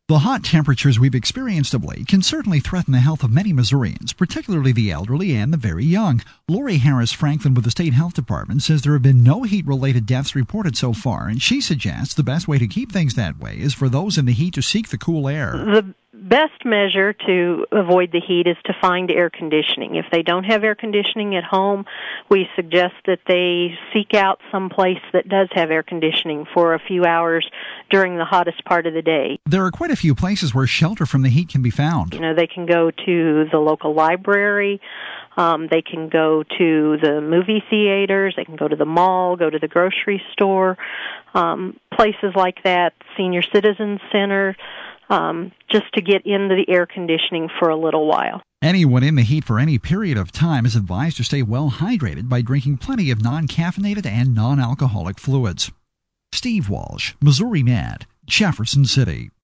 The hot temperatures we've experienced of late can certainly threaten the health of many Missourians, particularly the elderly and the very young. Lori Harris Franklin with the State Health Department says there have been no heat-related deaths reported so far, and she suggests the best way to keep things that way is for those in the heat to seek the cool air. The best measure to avoid the heat is to find air conditioning. If they don't have air conditioning at home, we suggest that they seek out some place that does have air conditioning for a few hours during the hottest part of the day. There are quite a few places where shelter from the heat can be found. They can go to the local library, they can go to the movie theaters, they can go to the mall, go to the grocery store, places like that, senior citizen center, just to get into the air conditioning for a little while. Anyone in the heat for any period of time is advised to stay well hydrated by drinking plenty of non-caffeinated and non-alcoholic fluids. Steve Walsh, Missouri Net, Jefferson City.